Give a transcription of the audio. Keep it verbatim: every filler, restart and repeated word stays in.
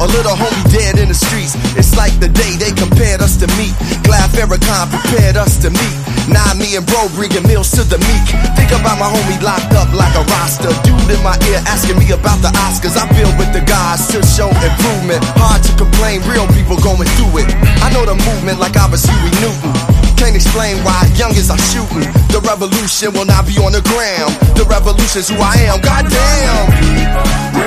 A little homie dead in the streets. It's like the day they compared us to meet. Glad Farrakhan prepared us to meet. Now me and bro bringing meals to the meek. Think about my homie locked up like a roster. Dude in my ear asking me about the Oscars. I feel with the guys to show improvement. Hard to complain, real people going through it. I know the movement like I was Huey Newton. Can't explain why youngins are shooting. The revolution will not be on the ground. The revolution's who I am, goddamn.